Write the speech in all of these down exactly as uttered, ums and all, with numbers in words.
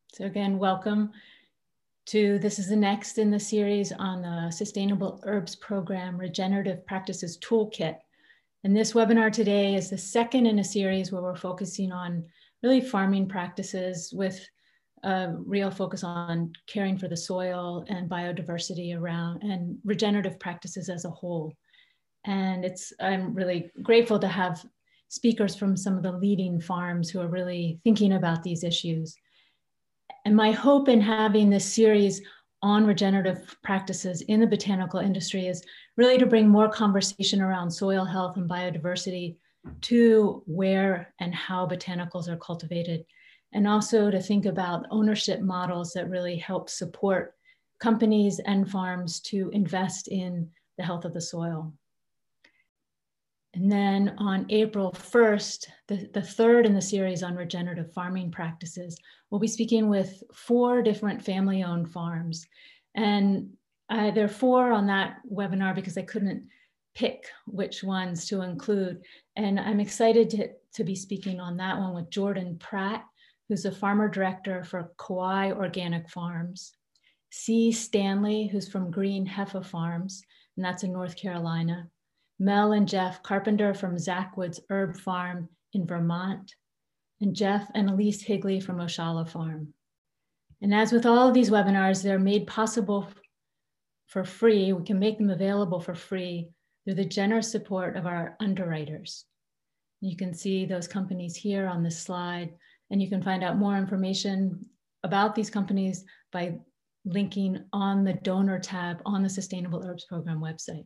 So again, welcome to, this is the next in the series on the Sustainable Herbs Program Regenerative Practices Toolkit. And this webinar today is the second in a series where we're focusing on really farming practices with a real focus on caring for the soil and biodiversity around and regenerative practices as a whole. And it's, I'm really grateful to have speakers from some of the leading farms who are really thinking about these issues. And my hope in having this series on regenerative practices in the botanical industry is really to bring more conversation around soil health and biodiversity to where and how botanicals are cultivated, and also to think about ownership models that really help support companies and farms to invest in the health of the soil. And then on April first, the, the third in the series on regenerative farming practices, we'll be speaking with four different family-owned farms. And uh, there are four on that webinar because I couldn't pick which ones to include. And I'm excited to, to be speaking on that one with Jordan Pratt, who's a farmer director for Kauai Organic Farms, C. Stanley, who's from Green Heifer Farms, and that's in North Carolina, Mel and Jeff Carpenter from Zackwood's Herb Farm in Vermont, and Jeff and Elise Higley from Oshala Farm. And as with all of these webinars, they're made possible for free. We can make them available for free through the generous support of our underwriters. You can see those companies here on this slide, and you can find out more information about these companies by linking on the donor tab on the Sustainable Herbs Program website.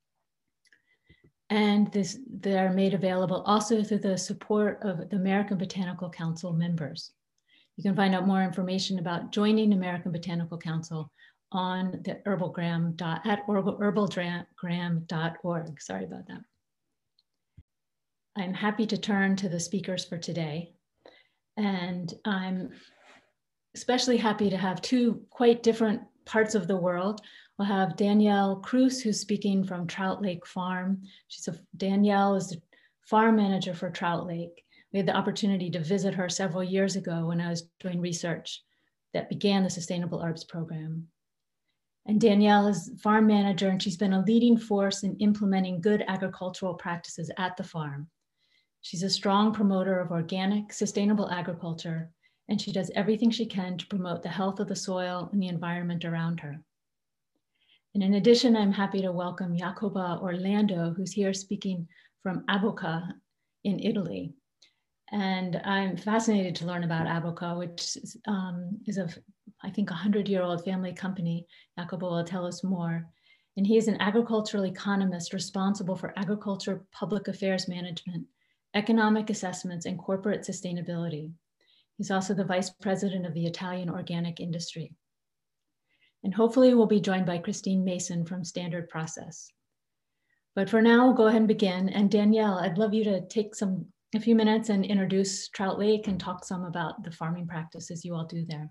And this, they're made available also through the support of the American Botanical Council members. You can find out more information about joining American Botanical Council on the herbalgram dot, at herbalgram dot org. Sorry about that. I'm happy to turn to the speakers for today. And I'm especially happy to have two quite different parts of the world. We'll have Danielle Cruz, who's speaking from Trout Lake Farm. She's a, Danielle is the farm manager for Trout Lake. We had the opportunity to visit her several years ago when I was doing research that began the Sustainable Herbs Program. And Danielle is farm manager, and she's been a leading force in implementing good agricultural practices at the farm. She's a strong promoter of organic, sustainable agriculture, and she does everything she can to promote the health of the soil and the environment around her. And in addition, I'm happy to welcome Jacoba Orlando, who's here speaking from Avoca in Italy. And I'm fascinated to learn about Avoca, which is, um, is a, I think, a hundred-year-old family company. Jacoba will tell us more. And he is an agricultural economist responsible for agriculture, public affairs management, economic assessments, and corporate sustainability. He's also the vice president of the Italian organic industry. And hopefully we'll be joined by Christine Mason from Standard Process. But for now, we'll go ahead and begin. And Danielle, I'd love you to take some a few minutes and introduce Trout Lake and talk some about the farming practices you all do there.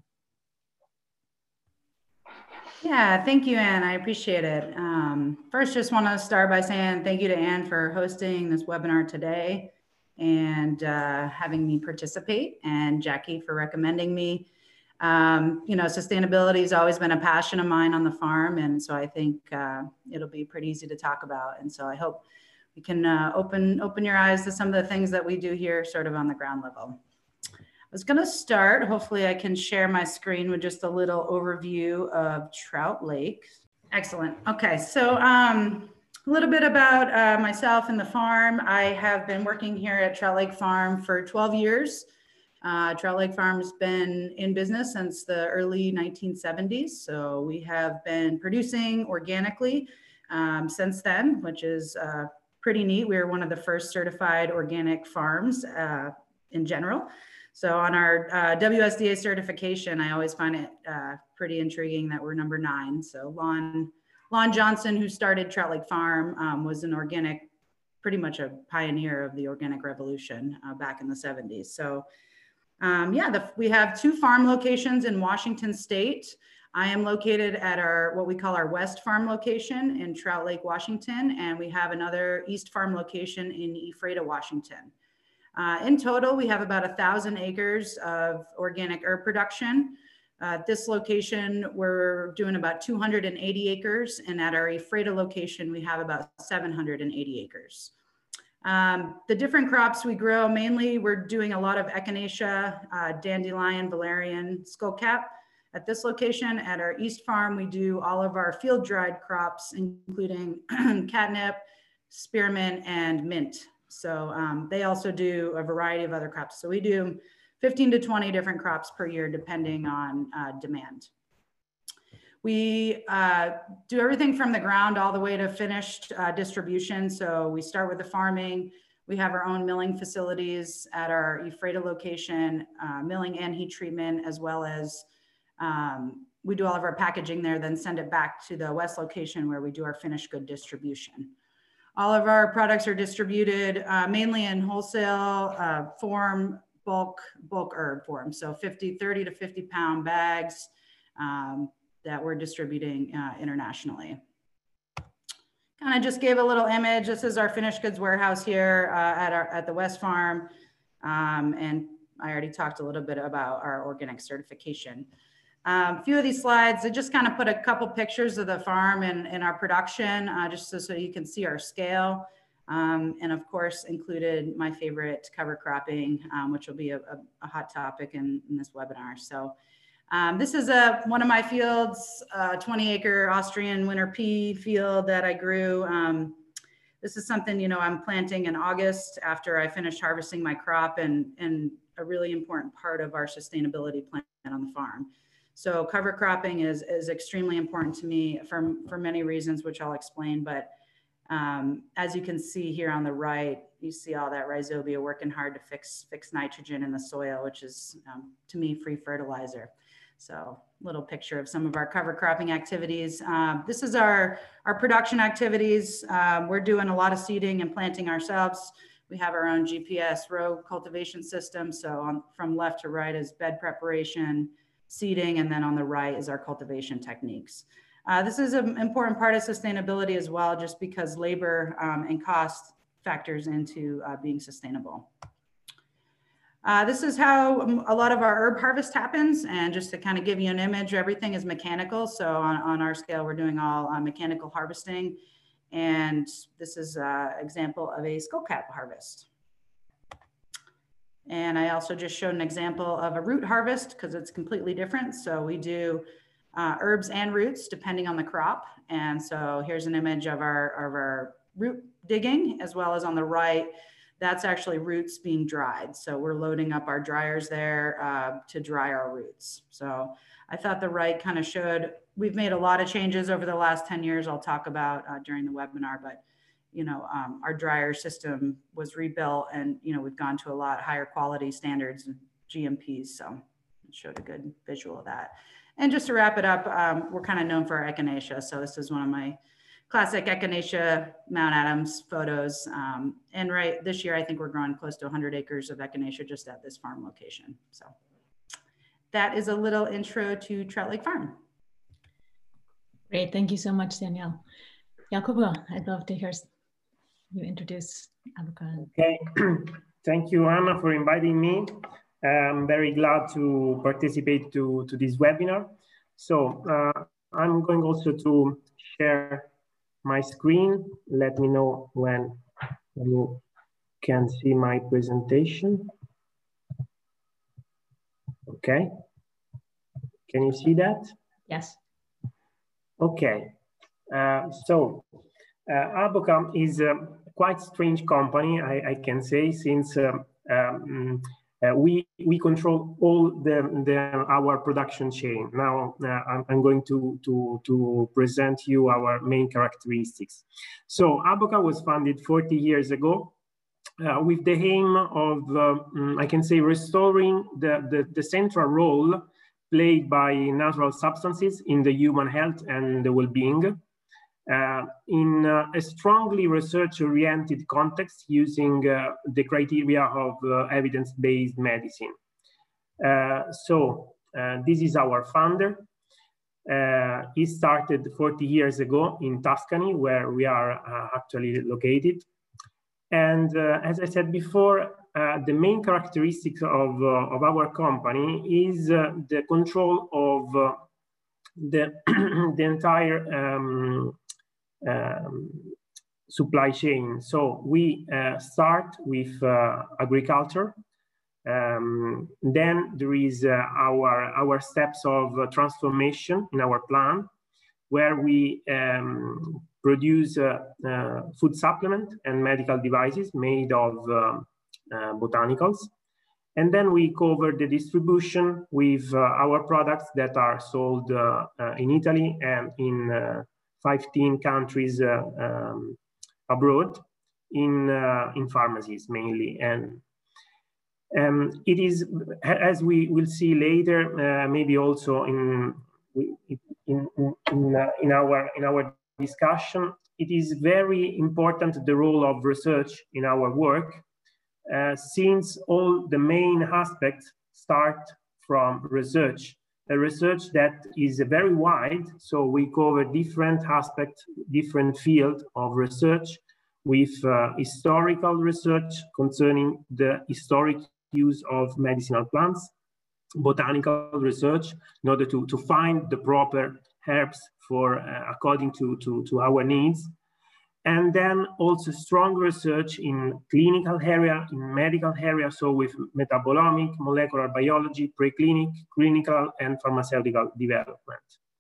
Yeah, thank you, Anne. I appreciate it. Um, first, just want to start by saying thank you to Anne for hosting this webinar today and uh, having me participate, and Jackie for recommending me. Um, you know, sustainability has always been a passion of mine on the farm, and so I think uh, it'll be pretty easy to talk about. And so I hope we can uh, open open your eyes to some of the things that we do here, sort of on the ground level. I was going to start. Hopefully, I can share my screen with just a little overview of Trout Lake. Excellent. Okay, so um, a little bit about uh, myself and the farm. I have been working here at Trout Lake Farm for twelve years. Uh, Trout Lake Farm has been in business since the early nineteen seventies. So we have been producing organically um, since then, which is uh, pretty neat. We were one of the first certified organic farms uh, in general. So on our uh, W S D A certification, I always find it uh, pretty intriguing that we're number nine. So Lon, Lon Johnson, who started Trout Lake Farm, um, was an organic, pretty much a pioneer of the organic revolution uh, back in the seventies. So Um, yeah, the, we have two farm locations in Washington State. I am located at our, what we call our West Farm location in Trout Lake, Washington, and we have another East Farm location in Ephrata, Washington. Uh, in total, we have about a thousand acres of organic herb production. Uh, at this location, we're doing about two hundred eighty acres, and at our Ephrata location, we have about seven hundred eighty acres. Um, the different crops we grow, mainly we're doing a lot of echinacea, uh, dandelion, valerian, skullcap. At this location, at our East Farm, we do all of our field dried crops, including catnip, spearmint, and mint. So um, they also do a variety of other crops. So we do fifteen to twenty different crops per year, depending on uh, demand. We uh, do everything from the ground all the way to finished uh, distribution. So we start with the farming. We have our own milling facilities at our Ephrata location, uh, milling and heat treatment, as well as um, we do all of our packaging there, then send it back to the West location where we do our finished good distribution. All of our products are distributed uh, mainly in wholesale uh, form, bulk, bulk herb form. So fifty, thirty to fifty pound bags um, that we're distributing uh, internationally. Kind of just gave a little image. This is our finished goods warehouse here uh, at, our, at the West Farm. Um, and I already talked a little bit about our organic certification. Um, a few of these slides, I just kind of put a couple pictures of the farm and, and our production, uh, just so, so you can see our scale. Um, and of course, included my favorite cover cropping, um, which will be a, a, a hot topic in, in this webinar. So um, this is a, one of my fields, a twenty acre Austrian winter pea field that I grew. Um, this is something, you know, I'm planting in August after I finished harvesting my crop, and, and a really important part of our sustainability plan on the farm. So cover cropping is, is extremely important to me for, for many reasons, which I'll explain. But um, as you can see here on the right, you see all that rhizobia working hard to fix, fix nitrogen in the soil, which is, um, to me, free fertilizer. So little picture of some of our cover cropping activities. Um, this is our, our production activities. Um, we're doing a lot of seeding and planting ourselves. We have our own G P S row cultivation system. So on, from left to right is bed preparation, seeding, and then on the right is our cultivation techniques. Uh, this is an important part of sustainability as well, just because labor um, and cost factors into uh, being sustainable. Uh, this is how a lot of our herb harvest happens. And just to kind of give you an image, everything is mechanical. So on, on our scale, we're doing all uh, mechanical harvesting. And this is an example of a skullcap harvest. And I also just showed an example of a root harvest because it's completely different. So we do uh, herbs and roots depending on the crop. And so here's an image of our, of our root digging, as well as on the right, that's actually roots being dried. So we're loading up our dryers there uh, to dry our roots. So I thought the right kind of showed, we've made a lot of changes over the last ten years I'll talk about uh, during the webinar, but you know, um, our dryer system was rebuilt, and, you know, we've gone to a lot higher quality standards and G M Ps. So it showed a good visual of that. And just to wrap it up, um, we're kind of known for our echinacea. So this is one of my classic echinacea Mount Adams photos. Um, and right this year, I think we're growing close to one hundred acres of echinacea just at this farm location. So that is a little intro to Trout Lake Farm. Great, thank you so much, Danielle. Jacobo, I'd love to hear you introduce Abaca. Okay, thank you, Anna, for inviting me. I'm very glad to participate to, to this webinar. So uh, I'm going also to share my screen. Let me know when you can see my presentation. Okay, can you see that? Yes. Okay, uh, so uh, Abaca is a quite strange company, I, I can say, since um, um, uh, we we control all the, the our production chain. Now uh, I'm, I'm going to, to to present you our main characteristics. So Abaca was founded forty years ago uh, with the aim of uh, um, I can say restoring the, the the central role played by natural substances in the human health and the well-being. Uh, in uh, a strongly research-oriented context using uh, the criteria of uh, evidence-based medicine. Uh, so uh, this is our founder. Uh, he started forty years ago in Tuscany, where we are uh, actually located. And uh, as I said before, uh, the main characteristics of, uh, of our company is uh, the control of uh, the, the entire um, um, supply chain. So we uh, start with uh, agriculture. Um, then there is uh, our, our steps of uh, transformation in our plant, where we um, produce uh, uh, food supplement and medical devices made of uh, uh, botanicals. And then we cover the distribution with uh, our products that are sold uh, uh, in Italy and in uh, fifteen countries uh, um, abroad in, uh, in pharmacies mainly. And um, it is, as we will see later, uh, maybe also in, in, in, uh, in, our, in our discussion, it is very important the role of research in our work, uh, since all the main aspects start from research. A research that is very wide, so we cover different aspects, different fields of research, with uh, historical research concerning the historic use of medicinal plants, botanical research in order to, to find the proper herbs for uh, according to, to, to our needs. And then also strong research in clinical area, in medical area, so with metabolomic, molecular biology, preclinic, clinical, and pharmaceutical development.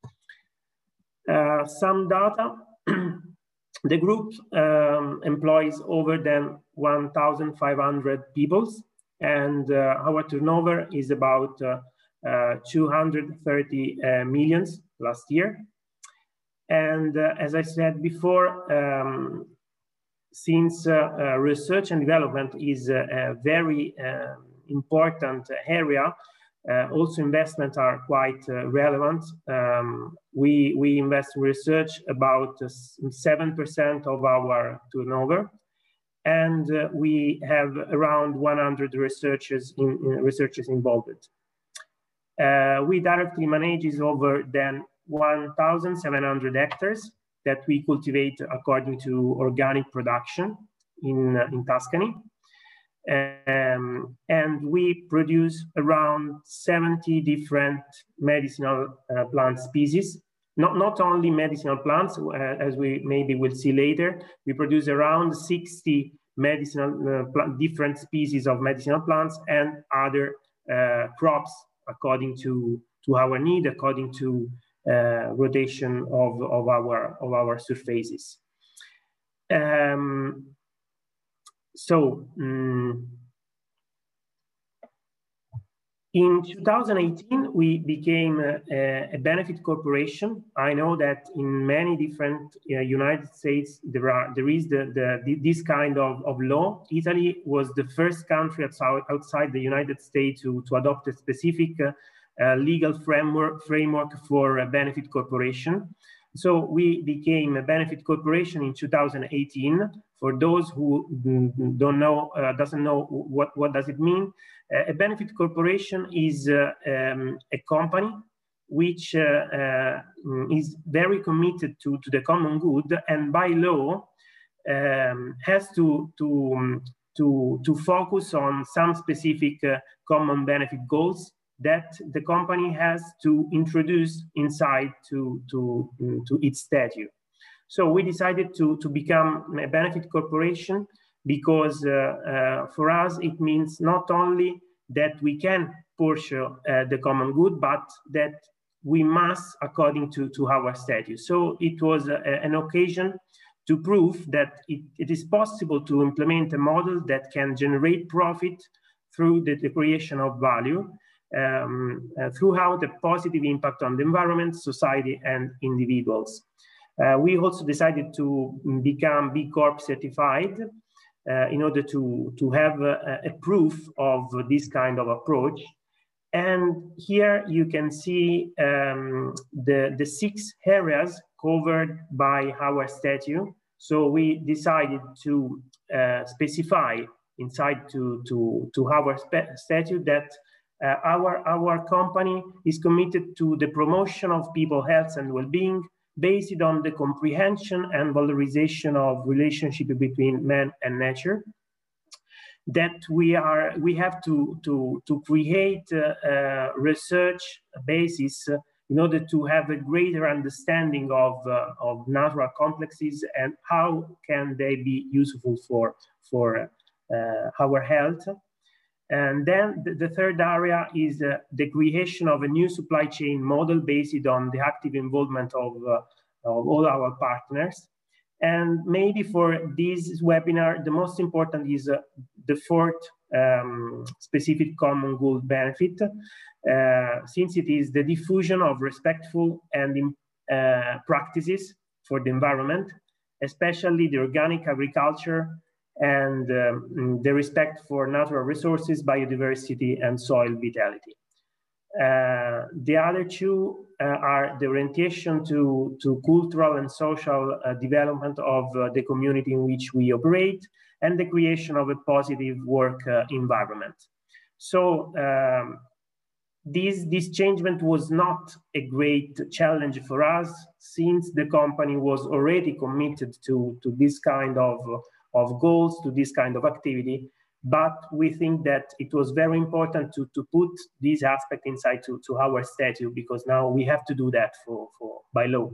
Uh, some data. The group um, employs over than one thousand five hundred people, and uh, our turnover is about uh, uh, two hundred thirty uh, millions last year. And uh, as I said before, um, since uh, uh, research and development is a, a very uh, important area, uh, also investments are quite uh, relevant. Um, we, we invest in research about seven percent of our turnover, and uh, we have around one hundred researchers, in, in researchers involved. Uh, we directly manage over than one thousand seven hundred hectares that we cultivate according to organic production in, uh, in Tuscany. Um, and we produce around seventy different medicinal uh, plant species. Not, not only medicinal plants, uh, as we maybe will see later, we produce around sixty medicinal, uh, different species of medicinal plants and other uh, crops according to, to our need, according to Uh, rotation of, of, our, of our surfaces. Um, so, um, in two thousand eighteen, we became a, a benefit corporation. I know that in many different uh, United States, there, are, there is the, the, this kind of, of law. Italy was the first country outside, outside the United States to, to adopt a specific uh, Uh, legal framework, framework for a benefit corporation. So we became a benefit corporation in two thousand eighteen. For those who don't know, uh, doesn't know what, what does it mean, uh, a benefit corporation is uh, um, a company which uh, uh, is very committed to, to the common good, and by law um, has to, to, to, to focus on some specific uh, common benefit goals that the company has to introduce inside to, to, to its statute. So we decided to, to become a benefit corporation because uh, uh, for us it means not only that we can pursue uh, the common good, but that we must according to, to our statute. So it was a, an occasion to prove that it, it is possible to implement a model that can generate profit through the, the creation of value, Um, uh, throughout a positive impact on the environment, society, and individuals. Uh, we also decided to become B Corp certified uh, in order to, to have a, a proof of this kind of approach. And here you can see um, the, the six areas covered by our statute. So we decided to uh, specify inside to, to, to our statute that Uh, our, our company is committed to the promotion of people's health and well-being based on the comprehension and valorization of relationship between man and nature. that we are we have to to to create a, a research basis in order to have a greater understanding of uh, of natural complexes and how can they be useful for for uh, our health. And then the, the third area is uh, the creation of a new supply chain model based on the active involvement of, uh, of all our partners. And maybe for this webinar, the most important is uh, the fourth um, specific common goal benefit, uh, since it is the diffusion of respectful and uh, practices for the environment, especially the organic agriculture and um, the respect for natural resources, biodiversity, and soil vitality. Uh, the other two uh, are the orientation to, to cultural and social uh, development of uh, the community in which we operate, and the creation of a positive work uh, environment. So um, this, this changement was not a great challenge for us, since the company was already committed to, to this kind of, of goals, to this kind of activity. But we think that it was very important to, to put this aspect inside to, to our statute, because now we have to do that for, for by law.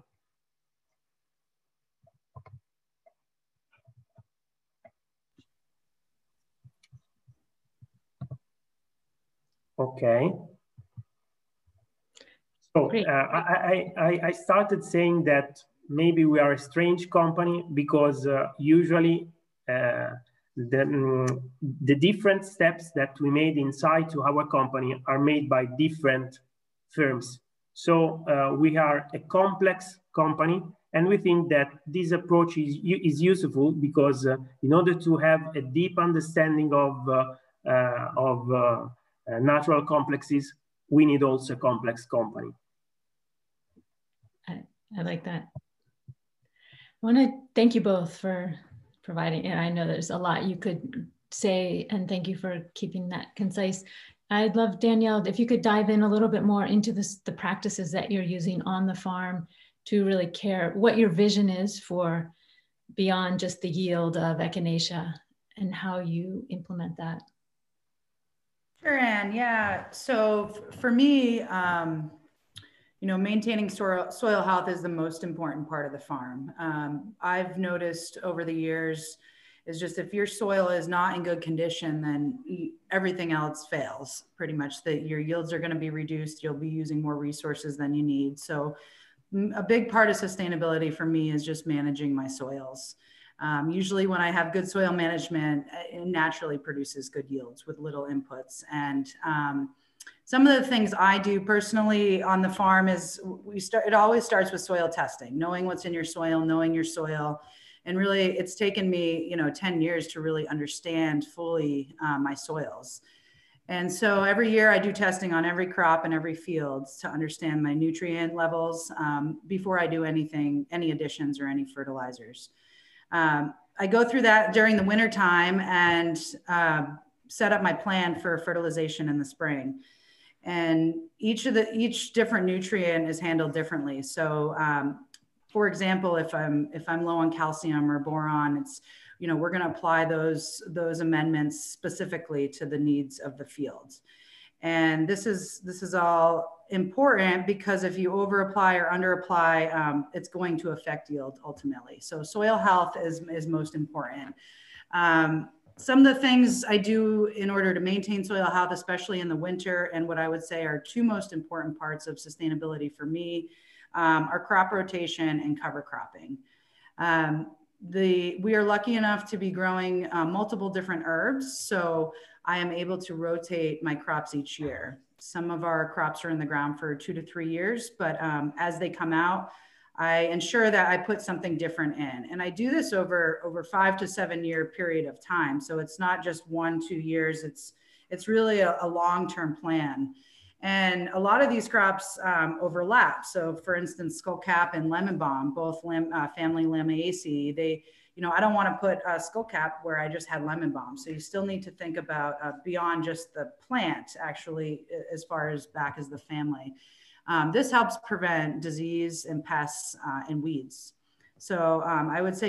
Okay. So uh, I, I, I started saying that maybe we are a strange company because uh, usually uh, The, um, the different steps that we made inside to our company are made by different firms. So uh, we are a complex company, and we think that this approach is, is useful because uh, in order to have a deep understanding of, uh, uh, of uh, uh, natural complexes, we need also a complex company. I, I like that. I want to thank you both for providing, and I know there's a lot you could say, and thank you for keeping that concise. I'd love, Danielle, if you could dive in a little bit more into this, the practices that you're using on the farm to really care, what your vision is for beyond just the yield of echinacea and how you implement that. Sure, Anne, yeah. So for me, um, you know, maintaining soil, soil health is the most important part of the farm. Um, I've noticed over the years is just if your soil is not in good condition, then everything else fails pretty much. That your yields are going to be reduced. You'll be using more resources than you need. So a big part of sustainability for me is just managing my soils. Um, usually when I have good soil management, it naturally produces good yields with little inputs. And um, some of the things I do personally on the farm is we start, it always starts with soil testing, knowing what's in your soil, knowing your soil. And really it's taken me, you know, ten years to really understand fully uh, my soils. And so every year I do testing on every crop and every field to understand my nutrient levels um, before I do anything, any additions or any fertilizers. Um, I go through that during the winter time and uh, set up my plan for fertilization in the spring. And each of the, each different nutrient is handled differently. So um, for example, if I'm, if I'm low on calcium or boron, it's, you know, we're going to apply those, those amendments specifically to the needs of the fields. And this is, this is all important because if you over apply or under apply, um, it's going to affect yield ultimately. So soil health is, is most important. Um, some of the things I do in order to maintain soil health, especially in the winter, and what I would say are two most important parts of sustainability for me um, are crop rotation and cover cropping. Um, The, we are lucky enough to be growing uh, multiple different herbs. So I am able to rotate my crops each year. Some of our crops are in the ground for two to three years, but um, as they come out, I ensure that I put something different in. And I do this over, over five to seven year period of time. So it's not just one, two years, it's, it's really a, a long-term plan. And a lot of these crops um, overlap. So for instance, skullcap and lemon balm, both lim, uh, family Lamiaceae, they, you know, I don't want to put a skullcap where I just had lemon balm. So you still need to think about uh, beyond just the plant, actually, as far as back as the family. Um, this helps prevent disease and pests uh, and weeds. So um, I would say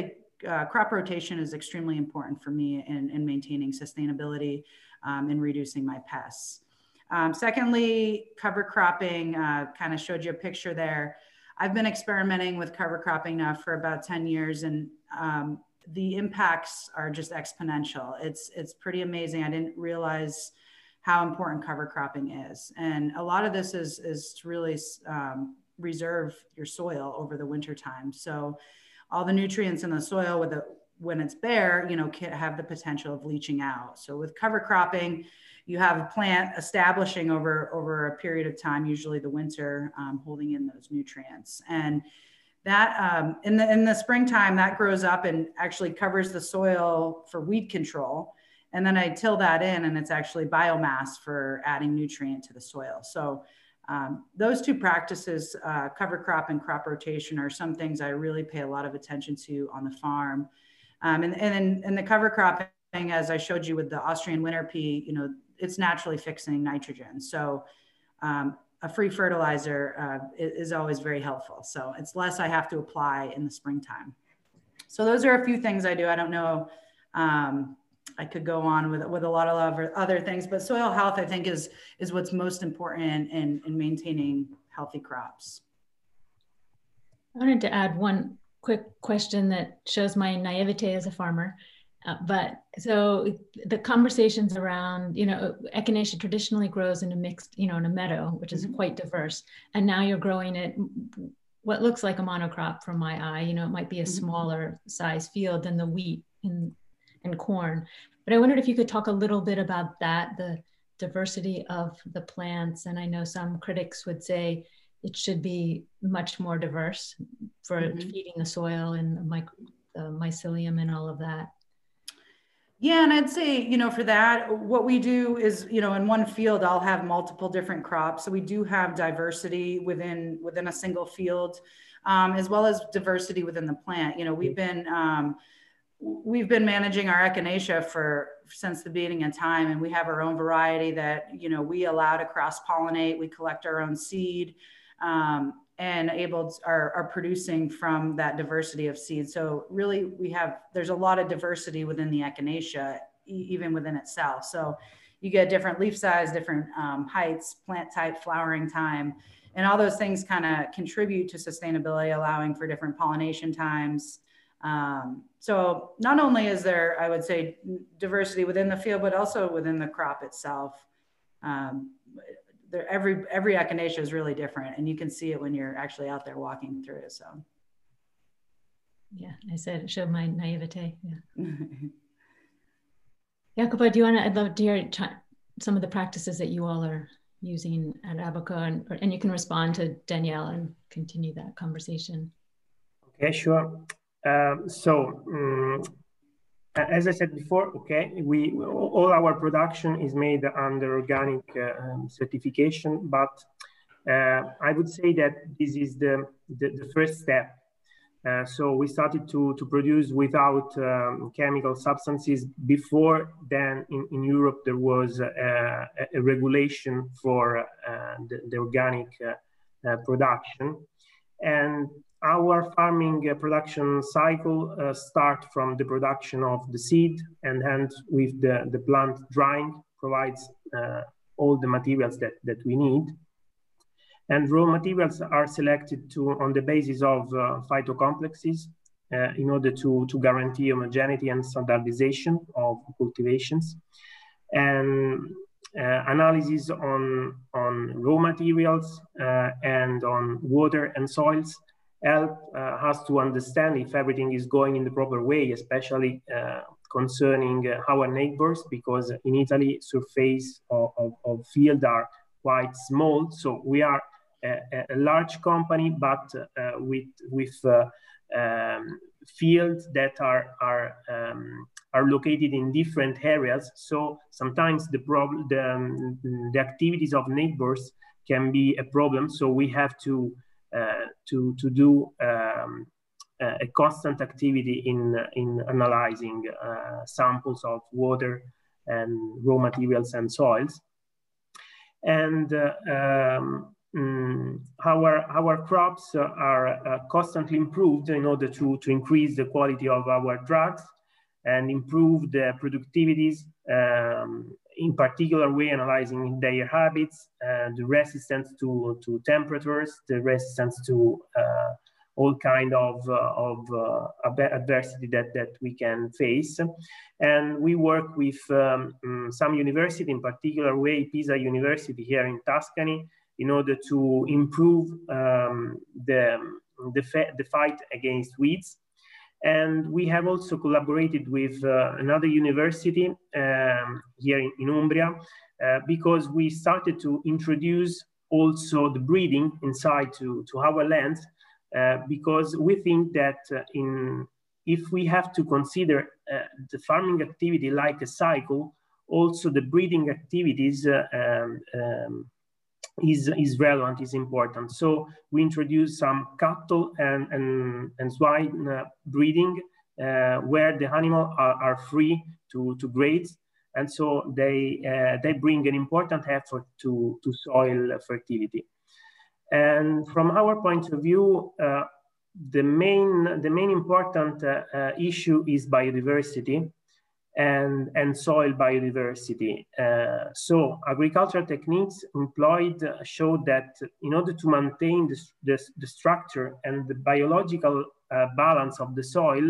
uh, crop rotation is extremely important for me in, in maintaining sustainability um, and reducing my pests. Um, secondly, cover cropping, uh, kind of showed you a picture there. I've been experimenting with cover cropping now for about ten years, and um, the impacts are just exponential. It's, it's pretty amazing. I didn't realize how important cover cropping is. And a lot of this is, is to really um, reserve your soil over the winter time. So all the nutrients in the soil with the, when it's bare, you know, can have the potential of leaching out. So with cover cropping, you have a plant establishing over, over a period of time, usually the winter, um, holding in those nutrients. And that um, in the in the springtime, that grows up and actually covers the soil for weed control. And then I till that in, and it's actually biomass for adding nutrient to the soil. So um, those two practices, uh, cover crop and crop rotation, are some things I really pay a lot of attention to on the farm. Um, and and in the cover cropping, as I showed you with the Austrian winter pea, you know, it's naturally fixing nitrogen. So um, a free fertilizer uh, is always very helpful. So it's less I have to apply in the springtime. So those are a few things I do. I don't know. Um, I could go on with, with a lot of other things, but soil health, I think, is, is what's most important in, in maintaining healthy crops. I wanted to add one quick question that shows my naivete as a farmer. Uh, but so the conversations around, you know, echinacea traditionally grows in a mixed, you know, in a meadow, which is mm-hmm. quite diverse. And now you're growing it, what looks like a monocrop from my eye, you know, it might be a mm-hmm. smaller size field than the wheat and, and corn. But I wondered if you could talk a little bit about that, the diversity of the plants. And I know some critics would say it should be much more diverse for mm-hmm. feeding the soil and the, micro, the mycelium and all of that. Yeah, and I'd say, you know, for that, what we do is, you know, in one field, I'll have multiple different crops. So we do have diversity within within a single field, um, as well as diversity within the plant. You know, we've been um, we've been managing our echinacea for since the beginning of time, and we have our own variety that, you know, we allow to cross pollinate. We collect our own seed. Um, and able to, are, are producing from that diversity of seeds. So really we have, there's a lot of diversity within the echinacea, e even within itself. So you get different leaf size, different um, heights, plant type, flowering time, and all those things kind of contribute to sustainability, allowing for different pollination times. Um, so not only is there, I would say, diversity within the field, but also within the crop itself. Um, There, every every echinacea is really different, and you can see it when you're actually out there walking through. So, yeah, I said it showed my naivete. Yeah. Jacopo, do you want to? I'd love to hear some of the practices that you all are using at Abaco, and and you can respond to Danielle and continue that conversation. Okay, sure. Um, so. Um, As I said before, okay, we all our production is made under organic uh, um, certification, but uh, I would say that this is the the, the first step. Uh, so we started to to produce without um, chemical substances. Before then, in, in Europe, there was uh, a, a regulation for uh, the, the organic uh, uh, production, and our farming uh, production cycle uh, start from the production of the seed, and hence with the, the plant drying provides uh, all the materials that, that we need. And raw materials are selected to on the basis of uh, phytocomplexes uh, in order to, to guarantee homogeneity and standardization of cultivations. And uh, analysis on, on raw materials uh, and on water and soils help uh, us to understand if everything is going in the proper way, especially uh, concerning uh, our neighbors, because in Italy, surface of, of, of field are quite small. So we are a, a large company, but uh, with, with uh, um, fields that are, are, um, are located in different areas. So sometimes the, problem, the, um, the activities of neighbors can be a problem. So we have to Uh, to to do um, a constant activity in in analyzing uh, samples of water and raw materials and soils. And uh, um, mm, our, our crops are uh, constantly improved in order to, to increase the quality of our drugs and improve the productivities, um, in particular way analyzing their habits, and the resistance to, to temperatures, the resistance to uh, all kind of, uh, of uh, adversity that, that we can face. And we work with um, some university, in particular way Pisa University here in Tuscany, in order to improve um, the, the, the fight against weeds. And we have also collaborated with uh, another university um, here in, in Umbria, uh, because we started to introduce also the breeding inside to, to our lands, uh, because we think that uh, in, if we have to consider uh, the farming activity like a cycle, also the breeding activities uh, um, um, is, is relevant, is important. So we introduced some cattle and, and, and swine uh, breeding uh, where the animals are, are free to, to graze. And so they, uh, they bring an important effort to, to soil fertility. And from our point of view, uh, the, main, the main important uh, uh, issue is biodiversity. And, and soil biodiversity. Uh, so agricultural techniques employed uh, show that in order to maintain the, the, the structure and the biological uh, balance of the soil,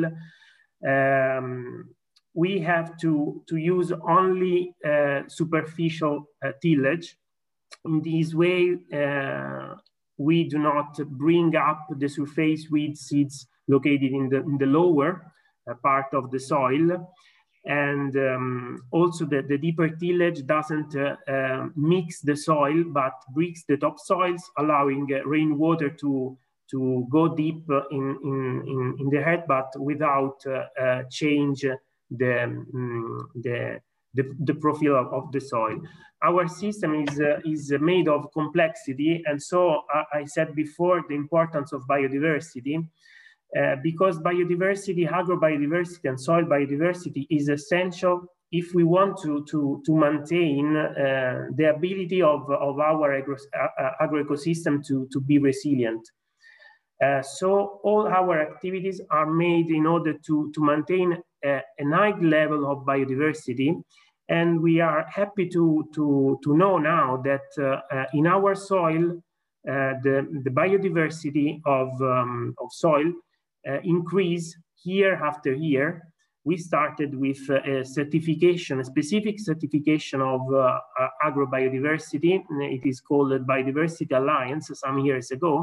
um, we have to, to use only uh, superficial uh, tillage. In this way, uh, we do not bring up the surface weed seeds located in the, in the lower uh, part of the soil. And um, also the, the deeper tillage doesn't uh, uh, mix the soil, but breaks the topsoils, allowing uh, rainwater to, to go deep in, in, in, in the earth, but without uh, uh, change the, um, the, the, the profile of, of the soil. Our system is, uh, is made of complexity. And so uh, I said before the importance of biodiversity. Uh, because biodiversity, agrobiodiversity, and soil biodiversity is essential if we want to, to, to maintain uh, the ability of, of our agro, uh, agroecosystem to, to be resilient. Uh, so all our activities are made in order to, to maintain a, a high level of biodiversity. And we are happy to, to, to know now that uh, uh, in our soil, uh, the, the biodiversity of, um, of soil Uh, increase year after year. We started with uh, a certification, a specific certification of uh, uh, agrobiodiversity. It is called the Biodiversity Alliance some years ago.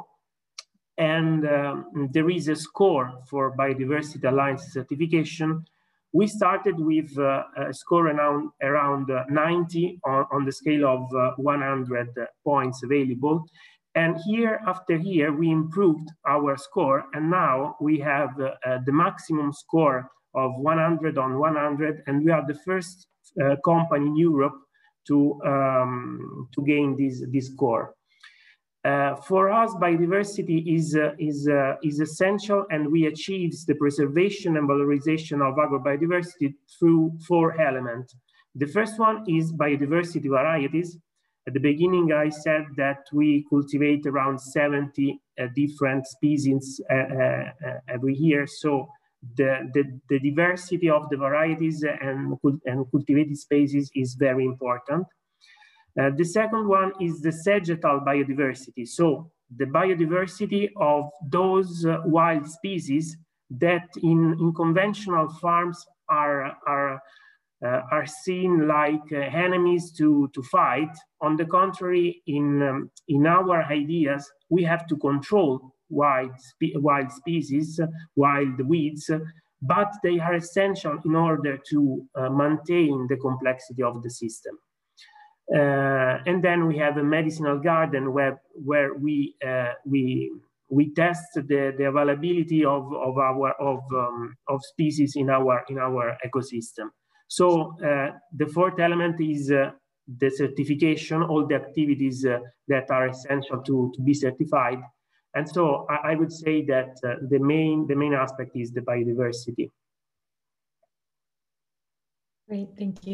And um, there is a score for Biodiversity Alliance certification. We started with uh, a score around, around uh, ninety on, on the scale of uh, one hundred points available. And year after year, we improved our score, and now we have uh, uh, the maximum score of one hundred on one hundred, and we are the first uh, company in Europe to, um, to gain this, this score. Uh, for us, biodiversity is, uh, is, uh, is essential, and we achieve the preservation and valorization of agrobiodiversity through four elements. The first one is biodiversity varieties. At the beginning, I said that we cultivate around seventy uh, different species uh, uh, every year. So the, the, the diversity of the varieties and, and cultivated species is very important. Uh, the second one is the sagittal biodiversity. So the biodiversity of those uh, wild species that in, in conventional farms are, are Uh, are seen like uh, enemies to, to fight. On the contrary, in, um, in our ideas, we have to control wild, spe wild species, wild weeds, but they are essential in order to uh, maintain the complexity of the system. Uh, and then we have a medicinal garden where, where we, uh, we, we test the, the availability of, of, our, of, um, of species in our, in our ecosystem. So uh, the fourth element is uh, the certification, all the activities uh, that are essential to, to be certified. And so I, I would say that uh, the, main, the main aspect is the biodiversity. Great, thank you.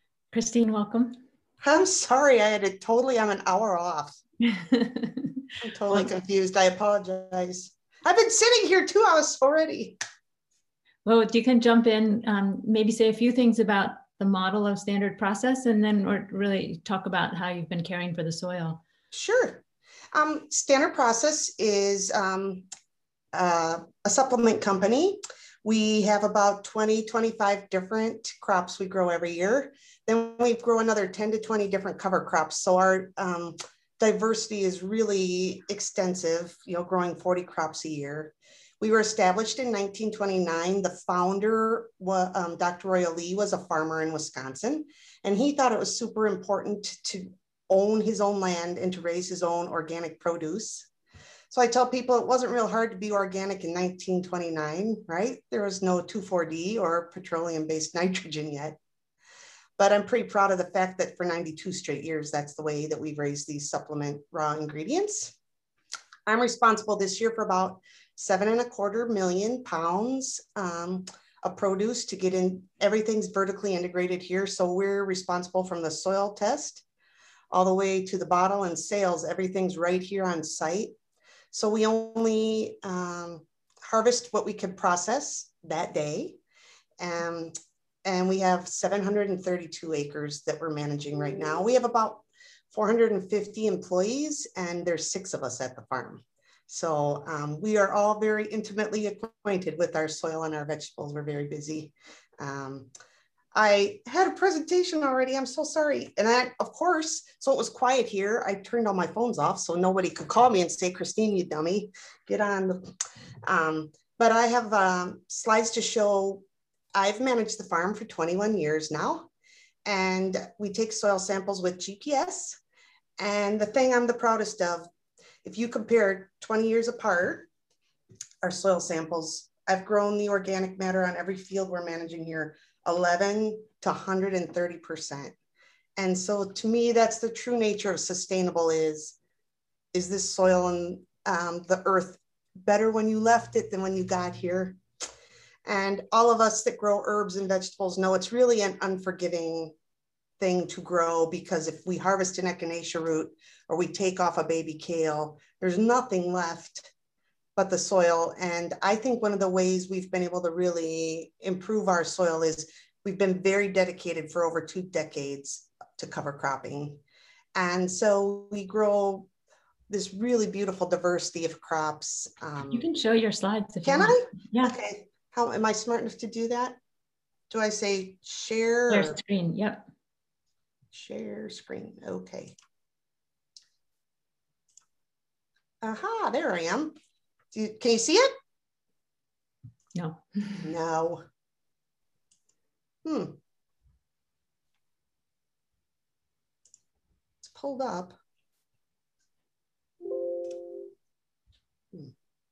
Christine, welcome. I'm sorry, I had it totally, I'm an hour off. I'm totally confused. I apologize. I've been sitting here two hours already. Well, you can jump in, um, maybe say a few things about the model of standard process, and then or really talk about how you've been caring for the soil. Sure. Um, standard process is um, uh, a supplement company. We have about twenty, twenty-five different crops we grow every year. Then we grow another ten to twenty different cover crops. So our um, diversity is really extensive, you know, growing forty crops a year. We were established in nineteen twenty-nine. The founder, um, Doctor Royal Lee, was a farmer in Wisconsin, and he thought it was super important to own his own land and to raise his own organic produce. So I tell people it wasn't real hard to be organic in nineteen twenty-nine, right? There was no two four D or petroleum-based nitrogen yet. But I'm pretty proud of the fact that for ninety-two straight years, that's the way that we've raised these supplement raw ingredients. I'm responsible this year for about seven and a quarter million pounds um, of produce to get in. Everything's vertically integrated here. So we're responsible from the soil test all the way to the bottle and sales. Everything's right here on site. So we only um, harvest what we can process that day. Um, and we have seven hundred thirty-two acres that we're managing right now. We have about four hundred fifty employees, and there's six of us at the farm. So um, we are all very intimately acquainted with our soil and our vegetables. We're very busy. Um, I had a presentation already. I'm so sorry. And I, of course, so it was quiet here. I turned all my phones off so nobody could call me and say, Christine, you dummy, get on. Um, but I have um, slides to show. I've managed the farm for twenty-one years now, and we take soil samples with G P S. And the thing I'm the proudest of, if you compare twenty years apart, our soil samples, I've grown the organic matter on every field we're managing here eleven to one hundred thirty percent. And so to me, that's the true nature of sustainable is, is this soil and um, the earth better when you left it than when you got here? And all of us that grow herbs and vegetables know it's really an unforgiving thing to grow, because if we harvest an echinacea root or we take off a baby kale, there's nothing left but the soil. And I think one of the ways we've been able to really improve our soil is we've been very dedicated for over two decades to cover cropping. And so we grow this really beautiful diversity of crops. Um, you can show your slides if can you want. I? Yeah. Okay. How am I smart enough to do that? Do I say share? Share screen. Yep. Share screen. Okay. Aha, there I am. Do you, can you see it? No. No. Hmm. It's pulled up. Hmm.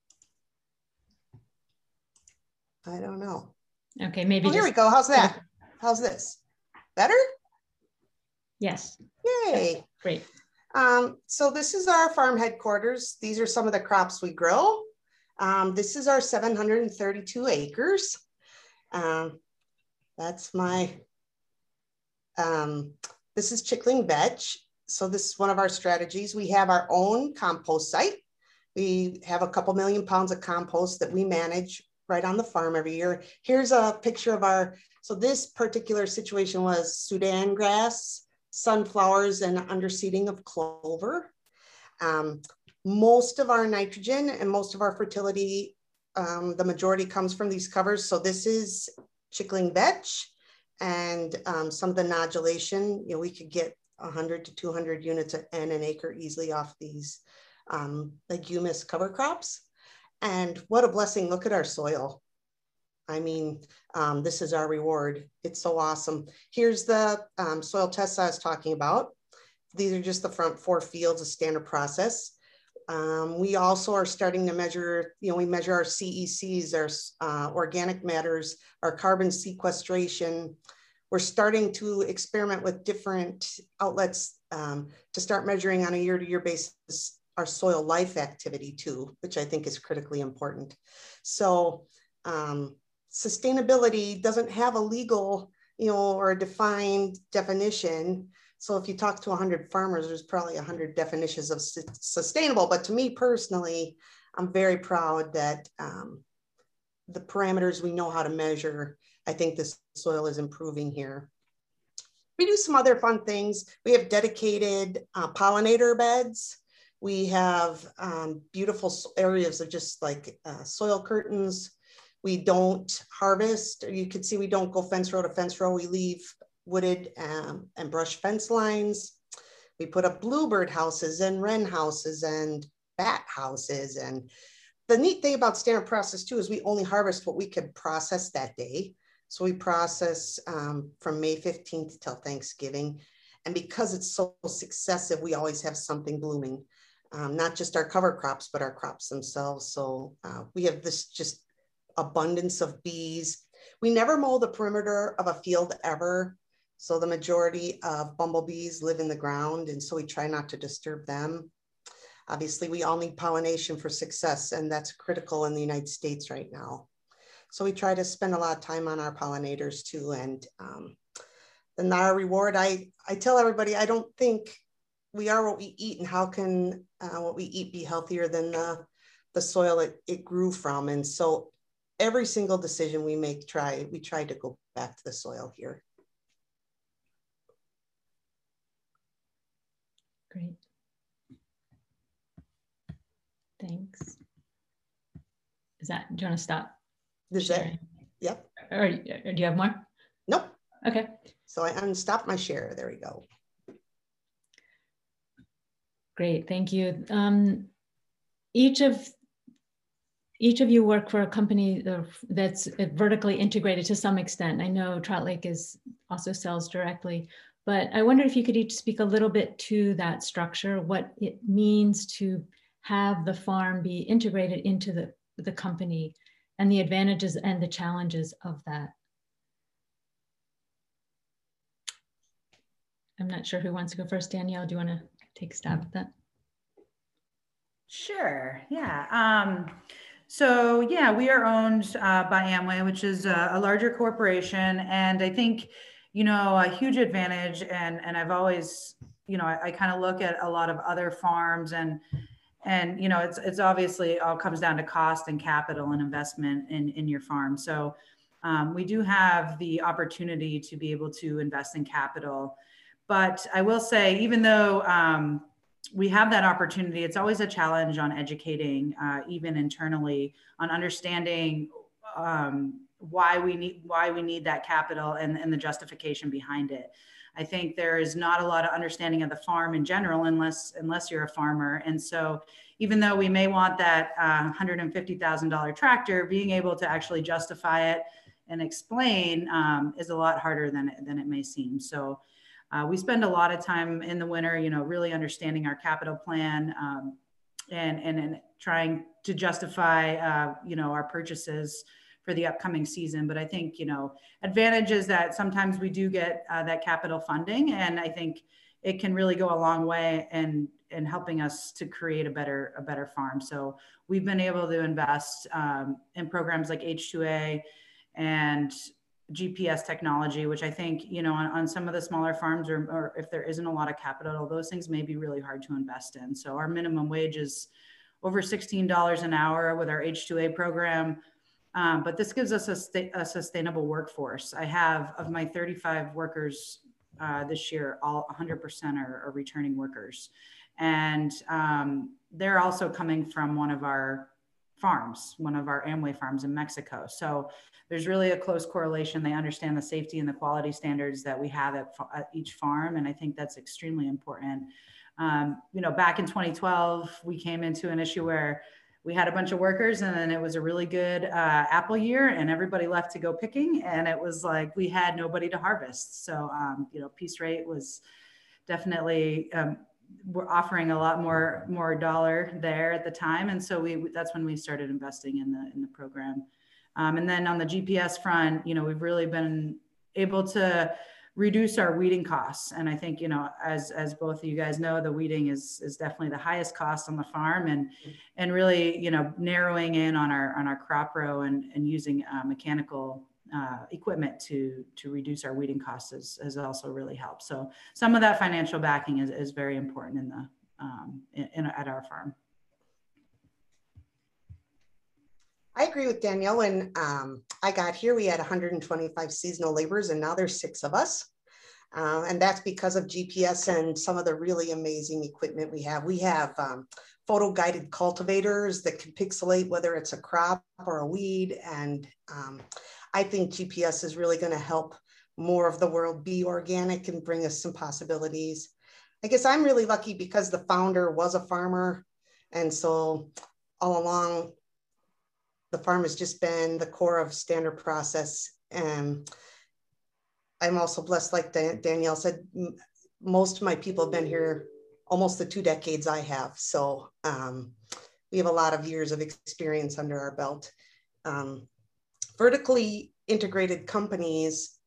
I don't know. Okay, maybe. Oh, here just, we go. How's that? How's this? Better? Yes. Yay. Great. Um, so this is our farm headquarters. These are some of the crops we grow. Um, this is our seven hundred thirty-two acres. Um, that's my, um, this is chickling vetch. So this is one of our strategies. We have our own compost site. We have a couple million pounds of compost that we manage right on the farm every year. Here's a picture of our, so this particular situation was Sudan grass, sunflowers, and underseeding of clover. Um, most of our nitrogen and most of our fertility, um, the majority comes from these covers. So this is chickling vetch, and um, some of the nodulation, you know, we could get one hundred to two hundred units and an acre easily off these um, leguminous cover crops. And what a blessing, look at our soil. I mean, um, this is our reward. It's so awesome. Here's the um, soil tests I was talking about. These are just the front four fields of standard process. Um, we also are starting to measure, you know, we measure our C E Cs, our uh, organic matters, our carbon sequestration. We're starting to experiment with different outlets um, to start measuring on a year-to-year basis our soil life activity too, which I think is critically important. So um, sustainability doesn't have a legal, you know, or a defined definition, So if you talk to one hundred farmers, there's probably one hundred definitions of su sustainable. But to me personally, I'm very proud that um, the parameters we know how to measure, I think this soil is improving here. We do some other fun things. We have dedicated uh, pollinator beds. We have um, beautiful areas of just like uh, soil curtains. We don't harvest. You can see we don't go fence row to fence row. We leave wooded um, and brush fence lines. We put up bluebird houses and wren houses and bat houses. And the neat thing about standard process too is we only harvest what we could process that day. So we process um, from May fifteenth till Thanksgiving. And because it's so successive, we always have something blooming, um, not just our cover crops, but our crops themselves. So uh, we have this just abundance of bees. We never mow the perimeter of a field ever. So the majority of bumblebees live in the ground. And so we try not to disturb them. Obviously, we all need pollination for success, and that's critical in the United States right now. So we try to spend a lot of time on our pollinators too. And um, then our reward, I, I tell everybody, I don't think we are what we eat, and how can uh, what we eat be healthier than the, the soil it, it grew from. And so every single decision we make, try we try to go back to the soil here. Great. Thanks. Is that, do you want to stop? Is that, yep. Or, or do you have more? Nope. Okay. So I unstopped my share. There we go. Great, thank you. Um, each of each of you work for a company that's vertically integrated to some extent. I know Trout Lake is also sells directly, but I wonder if you could each speak a little bit to that structure, what it means to have the farm be integrated into the, the company, and the advantages and the challenges of that. I'm not sure who wants to go first. Danielle, do you want to take a stab at that? Sure, yeah. Um, so yeah, we are owned uh, by Amway, which is a, a larger corporation. And I think, you know, a huge advantage, and, and I've always, you know, I, I kind of look at a lot of other farms, and And, you know, it's, it's obviously all comes down to cost and capital and investment in, in your farm. So um, we do have the opportunity to be able to invest in capital. But I will say, even though um, we have that opportunity, it's always a challenge on educating, uh, even internally, on understanding um, why we need why we need that capital, and, and the justification behind it. I think there is not a lot of understanding of the farm in general, unless unless you're a farmer. And so even though we may want that uh, one hundred fifty thousand dollar tractor, being able to actually justify it and explain um, is a lot harder than, than it may seem. So uh, we spend a lot of time in the winter, you know, really understanding our capital plan um, and, and, and trying to justify, uh, you know, our purchases for the upcoming season. But I think, you know, advantage is that sometimes we do get uh, that capital funding, and I think it can really go a long way in, in helping us to create a better, a better farm. So we've been able to invest um, in programs like H two A and G P S technology, which I think, you know, on, on some of the smaller farms, or, or if there isn't a lot of capital, those things may be really hard to invest in. So our minimum wage is over sixteen dollars an hour with our H two A program. Um, but this gives us a, a sustainable workforce. I have, of my thirty-five workers uh, this year, all one hundred percent are, are returning workers. And um, they're also coming from one of our farms, one of our Amway farms in Mexico. So there's really a close correlation. They understand the safety and the quality standards that we have at, at each farm. And I think that's extremely important. Um, you know, back in twenty twelve, we came into an issue where we had a bunch of workers, and then it was a really good uh, apple year, and everybody left to go picking. And it was like, we had nobody to harvest. So, um, you know, piece rate was definitely, um, we're offering a lot more, more dollar there at the time. And so we, that's when we started investing in the, in the program. Um, and then on the G P S front, you know, we've really been able to reduce our weeding costs. And I think, you know, as, as both of you guys know, the weeding is, is definitely the highest cost on the farm, and, and really, you know, narrowing in on our, on our crop row, and, and using uh, mechanical uh, equipment to, to reduce our weeding costs has, has also really helped. So some of that financial backing is, is very important in the, um, in, in, at our farm. I agree with Danielle. When um, I got here, we had one hundred twenty-five seasonal laborers, and now there's six of us. Um, and that's because of G P S and some of the really amazing equipment we have. We have um, photo guided cultivators that can pixelate whether it's a crop or a weed. And um, I think G P S is really going to help more of the world be organic and bring us some possibilities. I guess I'm really lucky because the founder was a farmer. And so all along, the farm has just been the core of Standard Process. And I'm also blessed, like Danielle said, most of my people have been here almost the two decades I have. So um, we have a lot of years of experience under our belt. Um, vertically integrated companies,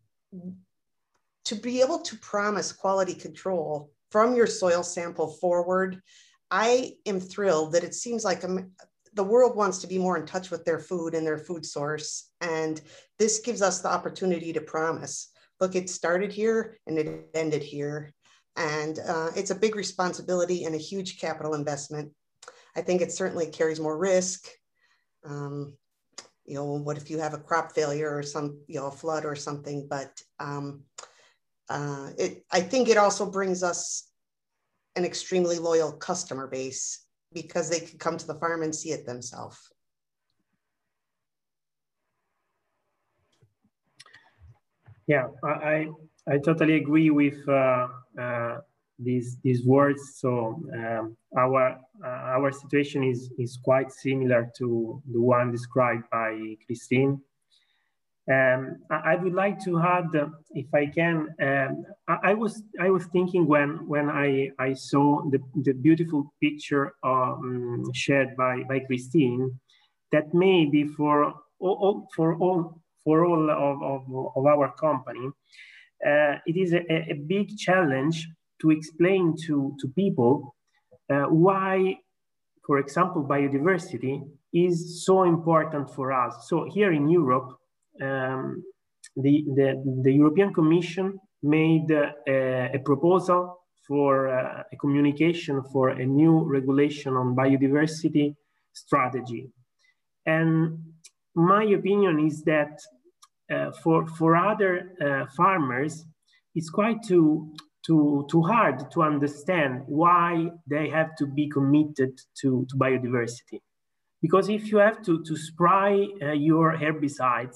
to be able to promise quality control from your soil sample forward, I am thrilled that it seems like I'm, the world wants to be more in touch with their food and their food source. And this gives us the opportunity to promise, look, it started here and it ended here. And uh, it's a big responsibility and a huge capital investment. I think it certainly carries more risk. Um, you know, what if you have a crop failure or some, you know, a flood or something, but um, uh, it, I think it also brings us an extremely loyal customer base, because they can come to the farm and see it themselves. Yeah, I, I, I totally agree with uh, uh, these, these words. So um, our, uh, our situation is, is quite similar to the one described by Christine. Um, I, I would like to add, uh, if I can, um, I, I was I was thinking when when I, I saw the, the beautiful picture um, shared by, by Christine, that maybe for all for all for all of, of, of our company, uh, it is a, a big challenge to explain to, to people uh, why, for example, biodiversity is so important for us. So here in Europe, Um, the, the, the European Commission made uh, a, a proposal for uh, a communication for a new regulation on biodiversity strategy. And my opinion is that uh, for, for other uh, farmers, it's quite too, too, too hard to understand why they have to be committed to, to biodiversity. Because if you have to, to spray uh, your herbicides,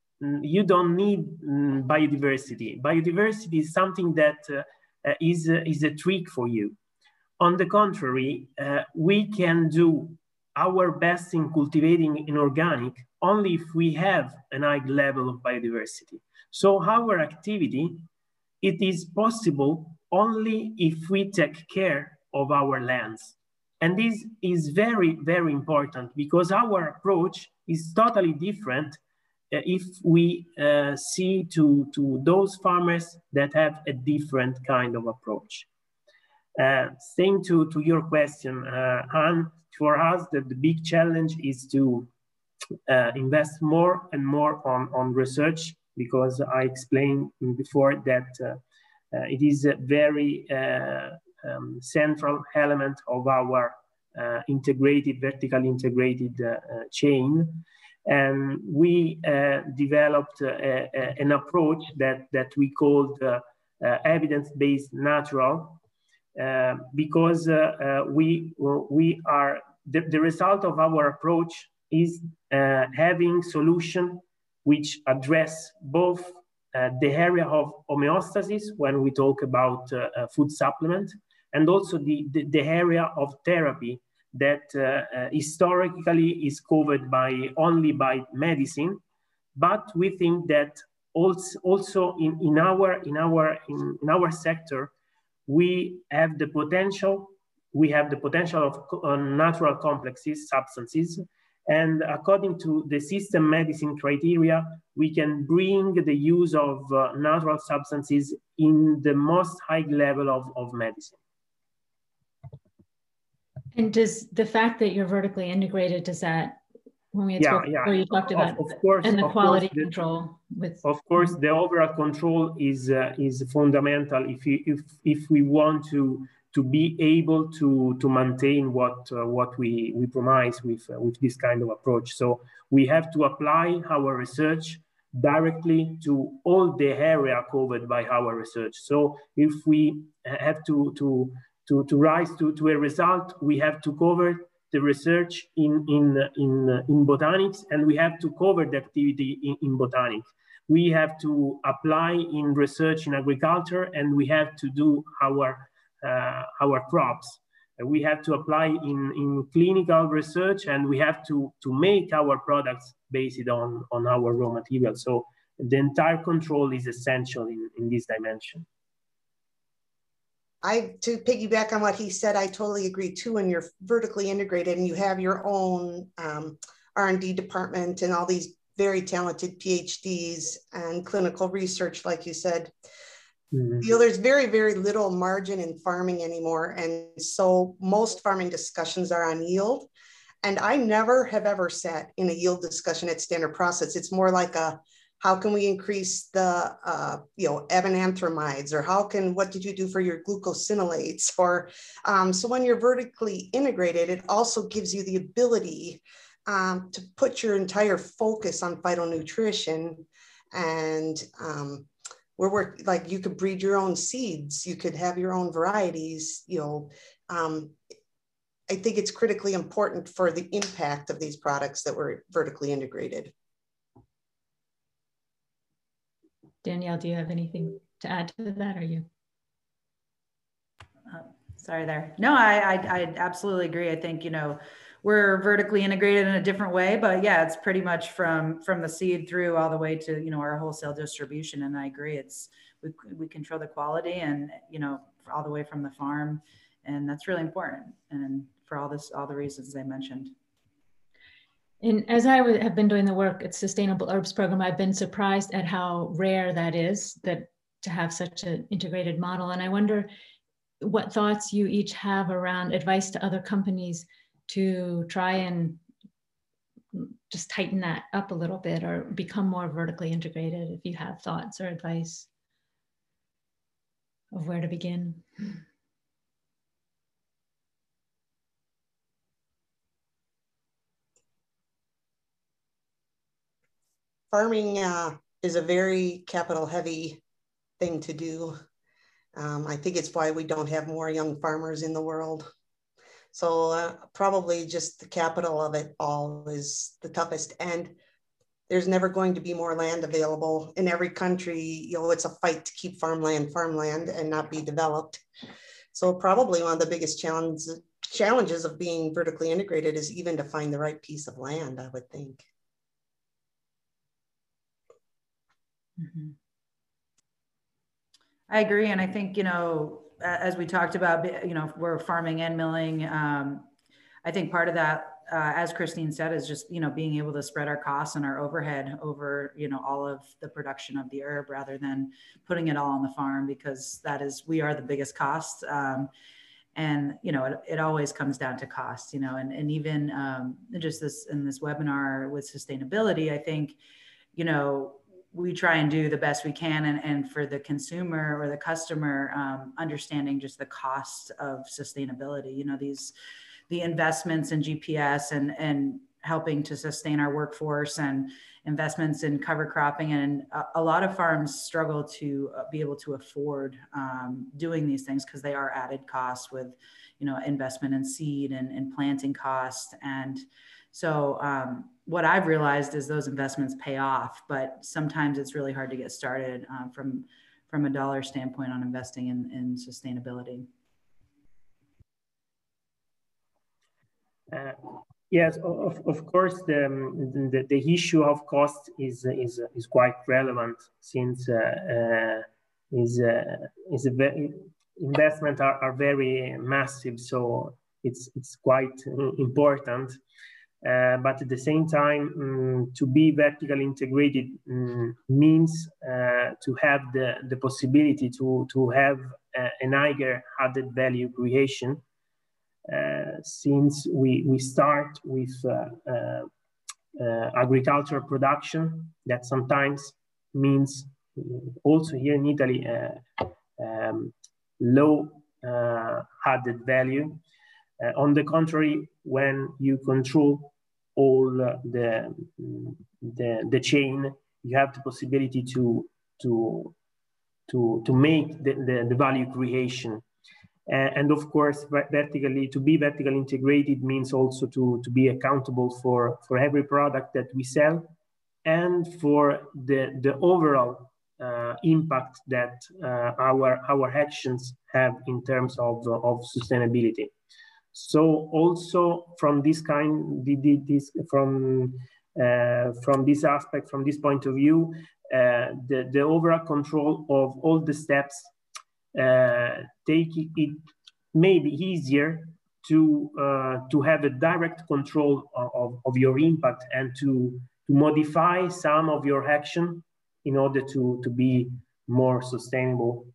you don't need um, biodiversity. Biodiversity is something that uh, uh, is, uh, is a trick for you. On the contrary, uh, we can do our best in cultivating in organic only if we have a high level of biodiversity. So our activity, it is possible only if we take care of our lands. And this is very, very important, because our approach is totally different if we uh, see to, to those farmers that have a different kind of approach. Uh, staying to, to your question, uh, Anne, for us, the, the big challenge is to uh, invest more and more on, on research, because I explained before that uh, uh, it is a very uh, um, central element of our uh, integrated, vertically integrated uh, uh, chain. And we uh, developed uh, a, an approach that, that we called uh, uh, evidence-based natural, uh, because uh, uh, we, we are, the, the result of our approach is uh, having solutions which address both uh, the area of homeostasis when we talk about uh, uh, food supplement, and also the, the, the area of therapy that uh, uh, historically is covered by only by medicine, but we think that also, also in, in our in our in, in our sector, we have the potential we have the potential of uh, natural complexes, substances, and according to the system medicine criteria, we can bring the use of uh, natural substances in the most high level of, of medicine. And does the fact that you're vertically integrated, does that when we had yeah, spoken yeah. before, you talked about of, of course, and the of quality course, the, control with. Of course, the overall control is uh, is fundamental if you, if if we want to to be able to to maintain what uh, what we we promise with uh, with this kind of approach. So we have to apply our research directly to all the area covered by our research. So if we have to to to to rise to to a result, we have to cover the research in in in in botanics, and we have to cover the activity in, in botanics. We have to apply in research in agriculture, and we have to do our uh, our crops. We have to apply in, in clinical research, and we have to, to make our products based on, on our raw material. So the entire control is essential in, in this dimension. I, to piggyback on what he said, I totally agree too. When you're vertically integrated and you have your own um, R and D department and all these very talented PhDs and clinical research, like you said, mm-hmm. you know, there's very, very little margin in farming anymore. And so most farming discussions are on yield. And I never have ever sat in a yield discussion at Standard Process. It's more like a, how can we increase the, uh, you know, ebenanthramides, or how can, what did you do for your glucosinolates? Or, um, so when you're vertically integrated, it also gives you the ability um, to put your entire focus on phytonutrition. And um, we're work, like you could breed your own seeds, you could have your own varieties, you know. Um, I think it's critically important for the impact of these products that we're vertically integrated. Danielle, do you have anything to add to that, or you? Uh, sorry there. No, I, I, I absolutely agree. I think, you know, we're vertically integrated in a different way, but yeah, it's pretty much from, from the seed through all the way to, you know, our wholesale distribution. And I agree. It's, we, we control the quality and, you know, all the way from the farm. And that's really important. And for all this, all the reasons I mentioned. And as I have been doing the work at Sustainable Herbs Program, I've been surprised at how rare that is, that to have such an integrated model. And I wonder what thoughts you each have around advice to other companies to try and just tighten that up a little bit or become more vertically integrated, if you have thoughts or advice of where to begin. Farming uh, is a very capital heavy thing to do. Um, I think it's why we don't have more young farmers in the world. So uh, probably just the capital of it all is the toughest. And there's never going to be more land available in every country. You know, it's a fight to keep farmland, farmland and not be developed. So probably one of the biggest challenges, challenges of being vertically integrated is even to find the right piece of land, I would think. Mm-hmm. I agree. And I think, you know, as we talked about, you know, we're farming and milling. Um, I think part of that, uh, as Christine said, is just, you know, being able to spread our costs and our overhead over, you know, all of the production of the herb rather than putting it all on the farm, because that is, we are the biggest cost. Um, and, you know, it, it always comes down to cost, you know, and, and even um, just this in this webinar with sustainability, I think, you know, we try and do the best we can. And, and for the consumer or the customer, um, understanding just the cost of sustainability, you know, these, the investments in G P S and, and helping to sustain our workforce and investments in cover cropping. And a, a lot of farms struggle to be able to afford um, doing these things because they are added costs with, you know, investment in seed and, and planting costs. And so um, what I've realized is those investments pay off, but sometimes it's really hard to get started uh, from, from a dollar standpoint on investing in, in sustainability. Uh, yes, of, of course, the, the, the issue of cost is, is, is quite relevant since uh, uh, is, uh, is a very, investment are, are very massive, so it's, it's quite important. Uh, but at the same time, um, to be vertically integrated um, means uh, to have the, the possibility to, to have uh, an higher added value creation, uh, since we, we start with uh, uh, uh, agricultural production that sometimes means also here in Italy uh, um, low uh, added value. Uh, on the contrary, when you control all uh, the, the the chain, you have the possibility to to to to make the, the, the value creation. Uh, and of course, vertically to be vertically integrated means also to to be accountable for for every product that we sell, and for the the overall uh, impact that uh, our our actions have in terms of of sustainability. So also from this kind, this from uh, from this aspect, from this point of view, uh, the the overall control of all the steps uh, take it, it may be easier to uh, to have a direct control of, of your impact and to to modify some of your action in order to to be more sustainable.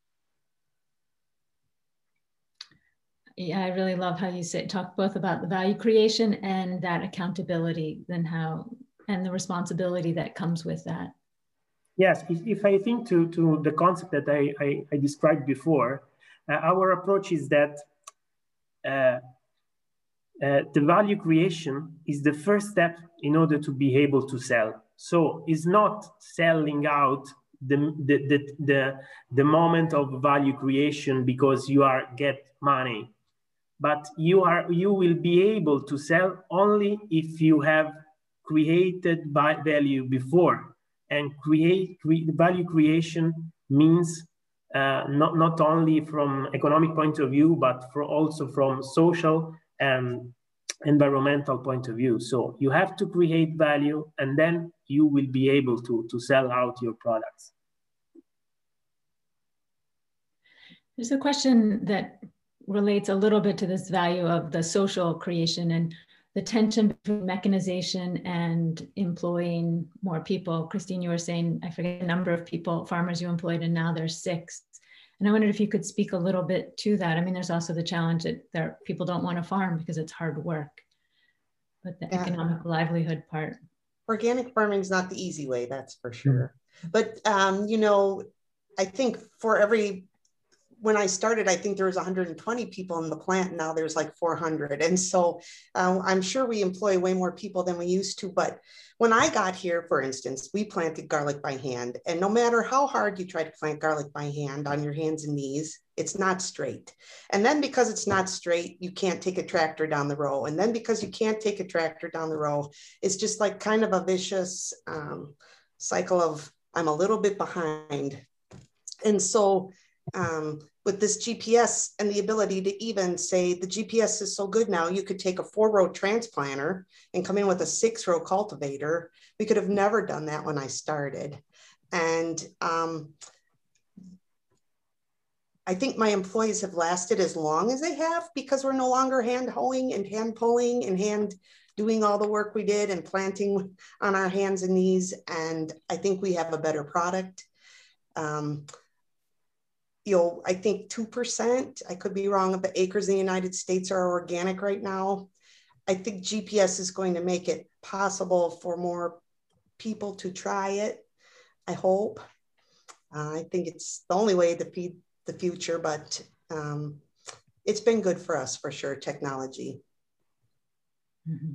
Yeah, I really love how you say, talk both about the value creation and that accountability, and how, and the responsibility that comes with that. Yes, if, if I think to, to the concept that I, I, I described before, uh, our approach is that uh, uh, the value creation is the first step in order to be able to sell. So it's not selling out the, the, the, the, the moment of value creation because you are get money. But you are you will be able to sell only if you have created value before. And create cre value creation means uh, not not only from economic point of view, but for also from social and environmental point of view. So you have to create value, and then you will be able to to sell out your products. There's a question that relates a little bit to this value of the social creation and the tension between mechanization and employing more people. Christine, you were saying, I forget the number of people, farmers you employed, and now there's six. And I wondered if you could speak a little bit to that. I mean, there's also the challenge that there, people don't want to farm because it's hard work, but the yeah. economic livelihood part. Organic farming is not the easy way, that's for sure. Mm-hmm. But, um, you know, I think for every when I started, I think there was one hundred twenty people in the plant. Now there's like four hundred. And so uh, I'm sure we employ way more people than we used to. But when I got here, for instance, we planted garlic by hand. And no matter how hard you try to plant garlic by hand on your hands and knees, it's not straight. And then because it's not straight, you can't take a tractor down the row. And then because you can't take a tractor down the row, it's just like kind of a vicious um, cycle of I'm a little bit behind. And so um, with this G P S and the ability to even say the G P S is so good now, you could take a four row transplanter and come in with a six row cultivator. We could have never done that when I started. And um, I think my employees have lasted as long as they have because we're no longer hand hoeing and hand pulling and hand doing all the work we did and planting on our hands and knees. And I think we have a better product. Um, You know, I think two percent, I could be wrong, of the acres in the United States are organic right now. I think G P S is going to make it possible for more people to try it, I hope. Uh, I think it's the only way to feed the future, but um, it's been good for us for sure, technology. Mm-hmm.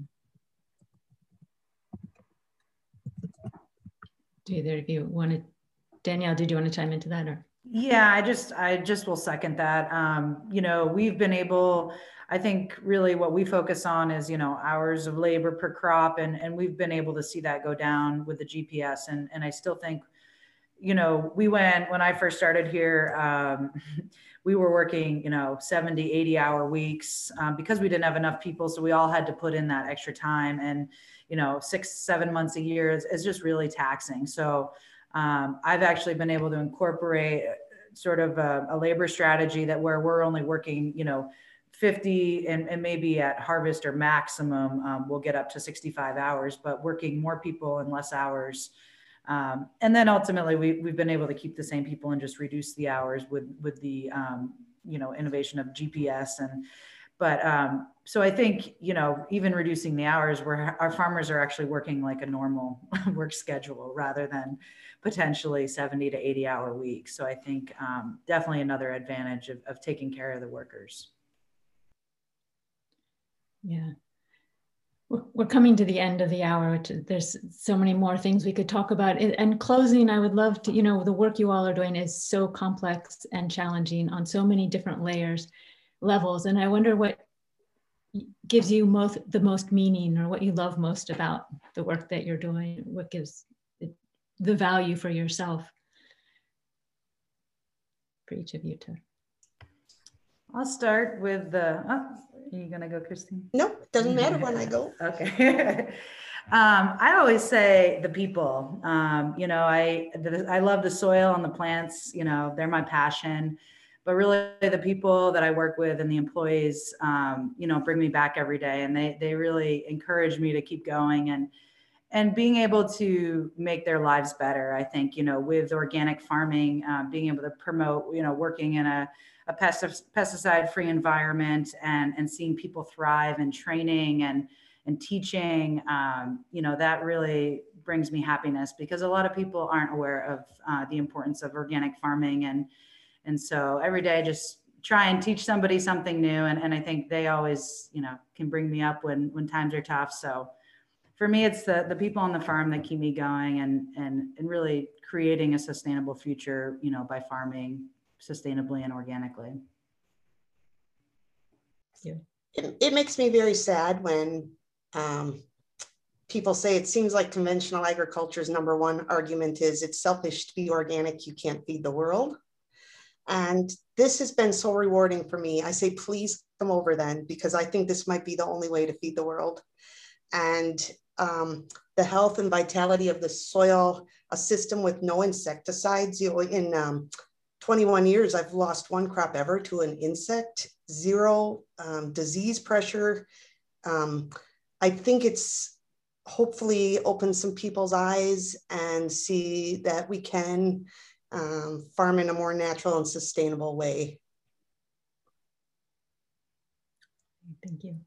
Do either of you want to, Danielle, did you want to chime into that? Or? Yeah, I just, I just will second that. Um, you know, we've been able, I think really what we focus on is, you know, hours of labor per crop. And, and we've been able to see that go down with the G P S. And, and I still think, you know, we went, when I first started here, um, we were working, you know, seventy, eighty hour weeks um, because we didn't have enough people. So we all had to put in that extra time, and, you know, six, seven months a year is, is just really taxing. So Um, I've actually been able to incorporate sort of a, a labor strategy that where we're only working, you know, fifty and, and maybe at harvest or maximum, um, we'll get up to sixty-five hours, but working more people in less hours. Um, and then ultimately we, we've been able to keep the same people and just reduce the hours with, with the, um, you know, innovation of G P S. And, But um, so I think, you know, even reducing the hours where our farmers are actually working like a normal work schedule rather than potentially seventy to eighty hour weeks. So I think um, definitely another advantage of, of taking care of the workers. Yeah. We're coming to the end of the hour. There's so many more things we could talk about. And closing, I would love to, you know, the work you all are doing is so complex and challenging on so many different layers, levels. And I wonder what gives you most, the most meaning, or what you love most about the work that you're doing, what gives it, the value for yourself, for each of you to. I'll start with the, oh, are you gonna go, Christine? Nope, doesn't matter when I go. Okay. um, I always say the people, um, you know, I, the, I love the soil and the plants, you know, they're my passion, but really the people that I work with and the employees, um, you know, bring me back every day, and they, they really encourage me to keep going and, and being able to make their lives better. I think, you know, with organic farming, um, being able to promote, you know, working in a, a pesticide-free environment and, and seeing people thrive, and training and, and teaching, um, you know, that really brings me happiness, because a lot of people aren't aware of uh, the importance of organic farming. And, and so every day I just try and teach somebody something new. And, and I think they always, you know, can bring me up when, when times are tough. So for me, it's the, the people on the farm that keep me going, and, and, and really creating a sustainable future, you know, by farming sustainably and organically. Yeah. It, it makes me very sad when um, people say it seems like conventional agriculture's number one argument is it's selfish to be organic, you can't feed the world. And this has been so rewarding for me. I say, please come over then, because I think this might be the only way to feed the world. And um, the health and vitality of the soil, a system with no insecticides, you know, in um, twenty-one years, I've lost one crop ever to an insect, zero um, disease pressure. Um, I think it's hopefully opened some people's eyes and see that we can um, farm in a more natural and sustainable way. Thank you.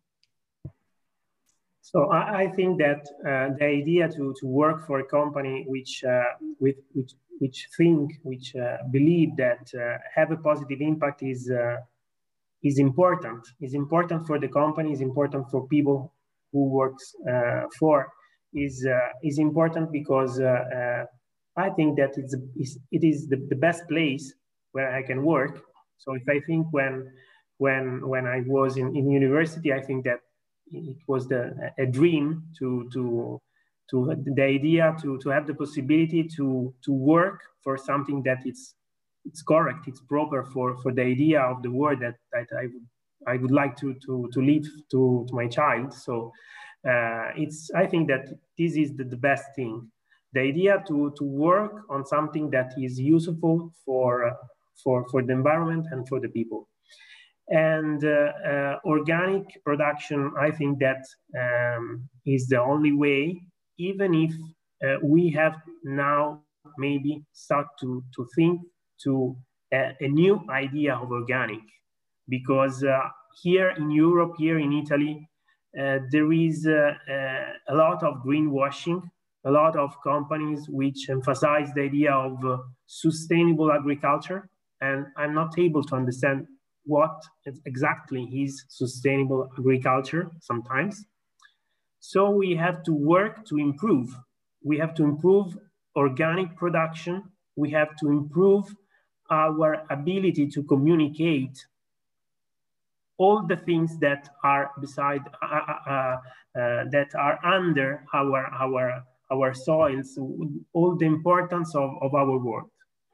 So I, I think that uh, the idea to, to work for a company which uh, with which which think which uh, believe that uh, have a positive impact is uh, is important. Is important for the company. Is important for people who works uh, for. Is uh, is important because uh, uh, I think that it's, it's it is the, the best place where I can work. So if I think when when when I was in, in university, I think that it was the, a dream to to to the idea to to have the possibility to to work for something that it's it's correct, it's proper for for the idea of the world that that I would I would like to to to leave to to my child. So uh, it's I think that this is the, the best thing, the idea to to work on something that is useful for uh, for for the environment and for the people. And uh, uh, organic production, I think that um, is the only way, even if uh, we have now maybe start to, to think to a, a new idea of organic. Because uh, here in Europe, here in Italy, uh, there is uh, uh, a lot of greenwashing, a lot of companies which emphasize the idea of uh, sustainable agriculture. And I'm not able to understand what exactly is sustainable agriculture sometimes. So we have to work to improve. We have to improve organic production. We have to improve our ability to communicate all the things that are beside, uh, uh, uh, that are under our, our, our soils, all the importance of, of our work.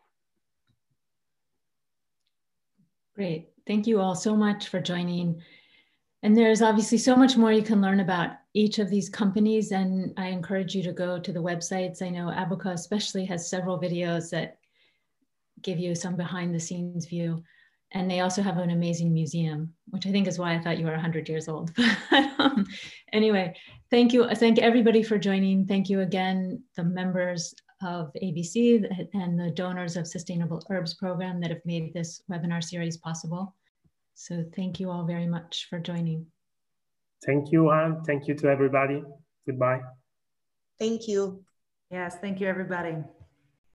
Great. Thank you all so much for joining. And there's obviously so much more you can learn about each of these companies. And I encourage you to go to the websites. I know Abaca especially has several videos that give you some behind the scenes view. And they also have an amazing museum, which I think is why I thought you were one hundred years old. But um, anyway, thank you. Thank everybody for joining. Thank you again, the members of A B C and the donors of Sustainable Herbs Program that have made this webinar series possible. So thank you all very much for joining. Thank you, Anne. Thank you to everybody. Goodbye. Thank you. Yes, thank you, everybody.